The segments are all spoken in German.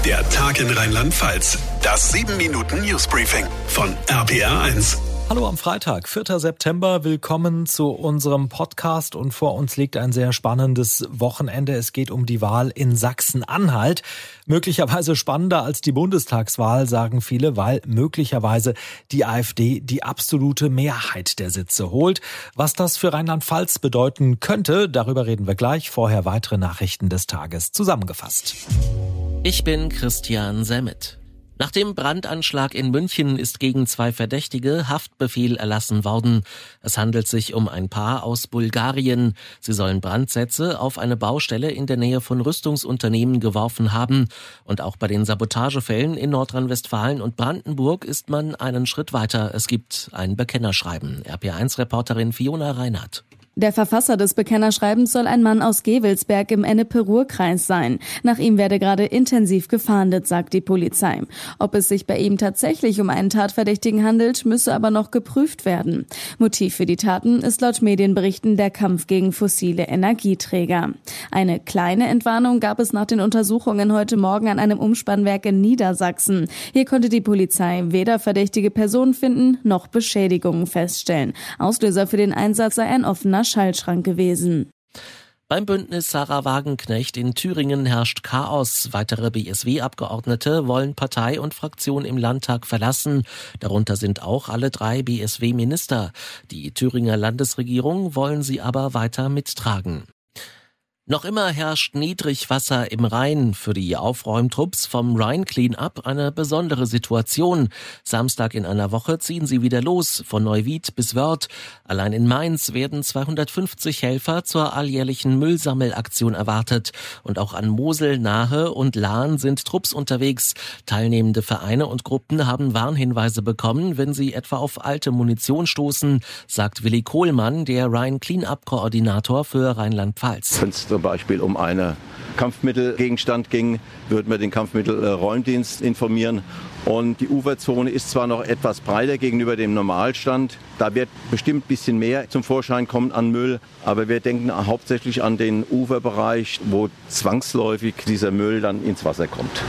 Der Tag in Rheinland-Pfalz. Das 7-Minuten-Newsbriefing von RPR1. Hallo am Freitag, 4. September. Willkommen zu unserem Podcast und vor uns liegt ein sehr spannendes Wochenende. Es geht um die Wahl in Sachsen-Anhalt. Möglicherweise spannender als die Bundestagswahl, sagen viele, weil möglicherweise die AfD die absolute Mehrheit der Sitze holt. Was das für Rheinland-Pfalz bedeuten könnte, darüber reden wir gleich. Vorher weitere Nachrichten des Tages zusammengefasst. Ich bin Christian Semmet. Nach dem Brandanschlag in München ist gegen 2 Verdächtige Haftbefehl erlassen worden. Es handelt sich um ein Paar aus Bulgarien. Sie sollen Brandsätze auf eine Baustelle in der Nähe von Rüstungsunternehmen geworfen haben. Und auch bei den Sabotagefällen in Nordrhein-Westfalen und Brandenburg ist man einen Schritt weiter. Es gibt ein Bekennerschreiben. RP1-Reporterin Fiona Reinhardt. Der Verfasser des Bekennerschreibens soll ein Mann aus Gevelsberg im Ennepe-Ruhr-Kreis sein. Nach ihm werde gerade intensiv gefahndet, sagt die Polizei. Ob es sich bei ihm tatsächlich um einen Tatverdächtigen handelt, müsse aber noch geprüft werden. Motiv für die Taten ist laut Medienberichten der Kampf gegen fossile Energieträger. Eine kleine Entwarnung gab es nach den Untersuchungen heute Morgen an einem Umspannwerk in Niedersachsen. Hier konnte die Polizei weder verdächtige Personen finden, noch Beschädigungen feststellen. Auslöser für den Einsatz sei ein offener Schaltschrank gewesen. Beim Bündnis Sarah Wagenknecht in Thüringen herrscht Chaos. Weitere BSW-Abgeordnete wollen Partei und Fraktion im Landtag verlassen. Darunter sind auch alle 3 BSW-Minister. Die Thüringer Landesregierung wollen sie aber weiter mittragen. Noch immer herrscht Niedrigwasser im Rhein. Für die Aufräumtrupps vom Rhine Clean-up eine besondere Situation. Samstag in einer Woche ziehen sie wieder los, von Neuwied bis Wörth. Allein in Mainz werden 250 Helfer zur alljährlichen Müllsammelaktion erwartet. Und auch an Mosel, Nahe und Lahn sind Trupps unterwegs. Teilnehmende Vereine und Gruppen haben Warnhinweise bekommen, wenn sie etwa auf alte Munition stoßen, sagt Willi Kohlmann, der Rhine Clean-up-Koordinator für Rheinland-Pfalz. Zum Beispiel um einen Kampfmittelgegenstand ging, würden wir den Kampfmittelräumdienst informieren. Und die Uferzone ist zwar noch etwas breiter gegenüber dem Normalstand, da wird bestimmt ein bisschen mehr zum Vorschein kommen an Müll, aber wir denken hauptsächlich an den Uferbereich, wo zwangsläufig dieser Müll dann ins Wasser kommt.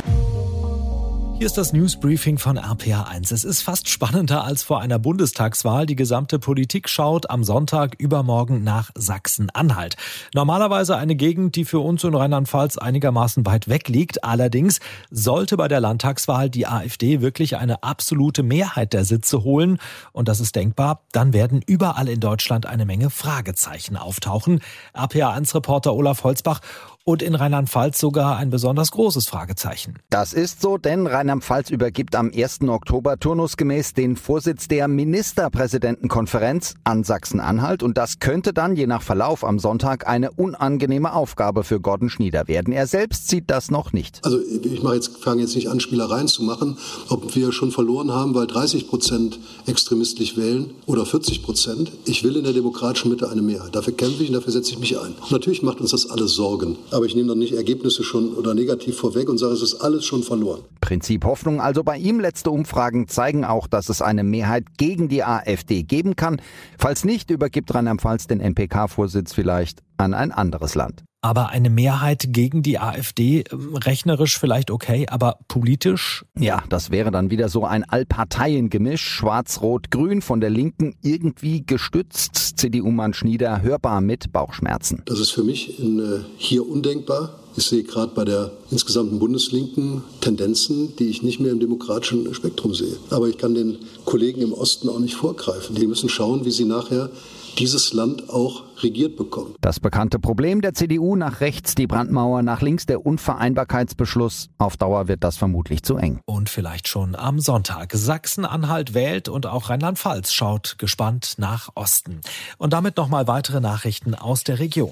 Hier ist das Newsbriefing von RPR1. Es ist fast spannender als vor einer Bundestagswahl. Die gesamte Politik schaut am Sonntag übermorgen nach Sachsen-Anhalt. Normalerweise eine Gegend, die für uns in Rheinland-Pfalz einigermaßen weit weg liegt. Allerdings sollte bei der Landtagswahl die AfD wirklich eine absolute Mehrheit der Sitze holen. Und das ist denkbar. Dann werden überall in Deutschland eine Menge Fragezeichen auftauchen. RPR1-Reporter Olaf Holzbach. Und in Rheinland-Pfalz sogar ein besonders großes Fragezeichen. Das ist so, denn Rheinland-Pfalz übergibt am 1. Oktober turnusgemäß den Vorsitz der Ministerpräsidentenkonferenz an Sachsen-Anhalt. Und das könnte dann je nach Verlauf am Sonntag eine unangenehme Aufgabe für Gordon Schnieder werden. Er selbst sieht das noch nicht. Also ich fange jetzt nicht an, Spielereien zu machen, ob wir schon verloren haben, weil 30% extremistisch wählen oder 40%. Ich will in der demokratischen Mitte eine Mehrheit. Dafür kämpfe ich und dafür setze ich mich ein. Und natürlich macht uns das alles Sorgen. Aber ich nehme doch nicht Ergebnisse schon oder negativ vorweg und sage, es ist alles schon verloren. Prinzip Hoffnung also bei ihm. Letzte Umfragen zeigen auch, dass es eine Mehrheit gegen die AfD geben kann. Falls nicht, übergibt Rheinland-Pfalz den MPK-Vorsitz vielleicht an ein anderes Land. Aber eine Mehrheit gegen die AfD, rechnerisch vielleicht okay, aber politisch? Ja, das wäre dann wieder so ein Allparteiengemisch, Schwarz-Rot-Grün von der Linken irgendwie gestützt. CDU-Mann Schnieder hörbar mit Bauchschmerzen. Das ist für mich hier undenkbar. Ich sehe gerade bei der insgesamten Bundeslinken Tendenzen, die ich nicht mehr im demokratischen Spektrum sehe. Aber ich kann den Kollegen im Osten auch nicht vorgreifen. Die müssen schauen, wie sie nachher dieses Land auch regiert bekommen. Das bekannte Problem der CDU: nach rechts die Brandmauer, nach links der Unvereinbarkeitsbeschluss. Auf Dauer wird das vermutlich zu eng. Und vielleicht schon am Sonntag. Sachsen-Anhalt wählt und auch Rheinland-Pfalz schaut gespannt nach Osten. Und damit nochmal weitere Nachrichten aus der Region.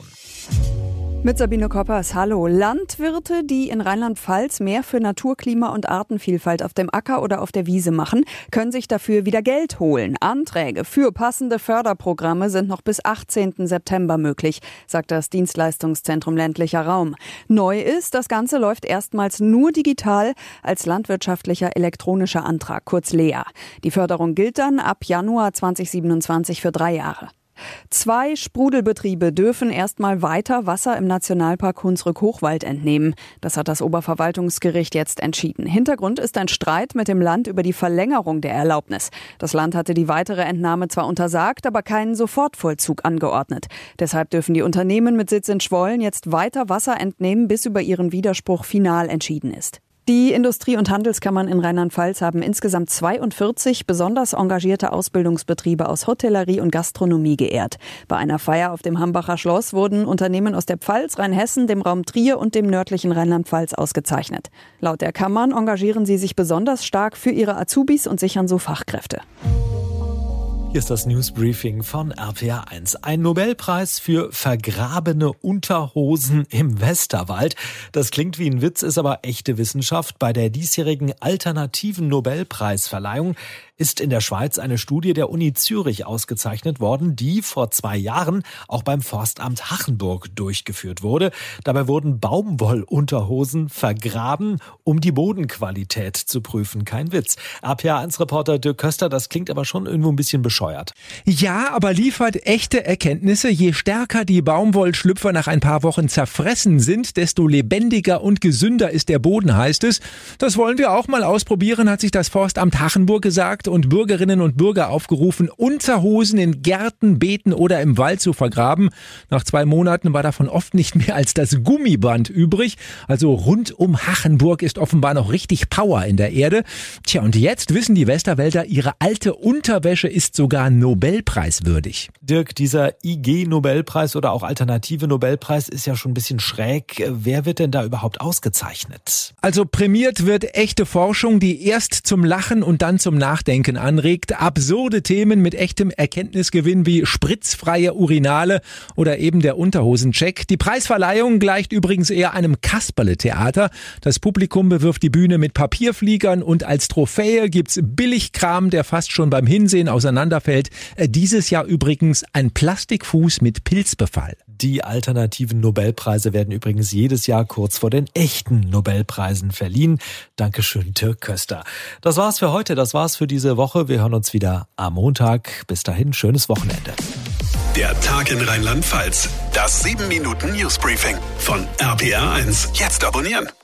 Mit Sabine Koppers, hallo. Landwirte, die in Rheinland-Pfalz mehr für Natur, Klima und Artenvielfalt auf dem Acker oder auf der Wiese machen, können sich dafür wieder Geld holen. Anträge für passende Förderprogramme sind noch bis 18. September möglich, sagt das Dienstleistungszentrum ländlicher Raum. Neu ist, das Ganze läuft erstmals nur digital als landwirtschaftlicher elektronischer Antrag, kurz LEA. Die Förderung gilt dann ab Januar 2027 für 3 Jahre. 2 Sprudelbetriebe dürfen erstmal weiter Wasser im Nationalpark Hunsrück-Hochwald entnehmen. Das hat das Oberverwaltungsgericht jetzt entschieden. Hintergrund ist ein Streit mit dem Land über die Verlängerung der Erlaubnis. Das Land hatte die weitere Entnahme zwar untersagt, aber keinen Sofortvollzug angeordnet. Deshalb dürfen die Unternehmen mit Sitz in Schwollen jetzt weiter Wasser entnehmen, bis über ihren Widerspruch final entschieden ist. Die Industrie- und Handelskammern in Rheinland-Pfalz haben insgesamt 42 besonders engagierte Ausbildungsbetriebe aus Hotellerie und Gastronomie geehrt. Bei einer Feier auf dem Hambacher Schloss wurden Unternehmen aus der Pfalz, Rheinhessen, dem Raum Trier und dem nördlichen Rheinland-Pfalz ausgezeichnet. Laut der Kammern engagieren sie sich besonders stark für ihre Azubis und sichern so Fachkräfte. Hier ist das Newsbriefing von RPA1. Ein Nobelpreis für vergrabene Unterhosen im Westerwald. Das klingt wie ein Witz, ist aber echte Wissenschaft. Bei der diesjährigen alternativen Nobelpreisverleihung ist in der Schweiz eine Studie der Uni Zürich ausgezeichnet worden, die vor 2 Jahren auch beim Forstamt Hachenburg durchgeführt wurde. Dabei wurden Baumwollunterhosen vergraben, um die Bodenqualität zu prüfen. Kein Witz. RPA1-Reporter Dirk Köster, das klingt aber schon irgendwo ein bisschen bescheuert. Ja, aber liefert echte Erkenntnisse. Je stärker die Baumwollschlüpfer nach ein paar Wochen zerfressen sind, desto lebendiger und gesünder ist der Boden, heißt es. Das wollen wir auch mal ausprobieren, hat sich das Forstamt Hachenburg gesagt und Bürgerinnen und Bürger aufgerufen, Unterhosen in Gärten, Beeten oder im Wald zu vergraben. Nach 2 Monaten war davon oft nicht mehr als das Gummiband übrig. Also rund um Hachenburg ist offenbar noch richtig Power in der Erde. Tja, und jetzt wissen die Westerwälder, ihre alte Unterwäsche ist sogar Nobelpreiswürdig. Dirk, dieser IG-Nobelpreis oder auch alternative Nobelpreis ist ja schon ein bisschen schräg. Wer wird denn da überhaupt ausgezeichnet? Also prämiert wird echte Forschung, die erst zum Lachen und dann zum Nachdenken anregt. Absurde Themen mit echtem Erkenntnisgewinn wie spritzfreie Urinale oder eben der Unterhosencheck. Die Preisverleihung gleicht übrigens eher einem Kasperle-Theater. Das Publikum bewirft die Bühne mit Papierfliegern und als Trophäe gibt's Billigkram, der fast schon beim Hinsehen auseinanderfällt. Dieses Jahr übrigens ein Plastikfuß mit Pilzbefall. Die alternativen Nobelpreise werden übrigens jedes Jahr kurz vor den echten Nobelpreisen verliehen. Dankeschön, Dirk Köster. Das war's für heute, das war's für diese Woche. Wir hören uns wieder am Montag. Bis dahin, schönes Wochenende. Der Tag in Rheinland-Pfalz. Das 7-Minuten-Newsbriefing von RPA1. Jetzt abonnieren.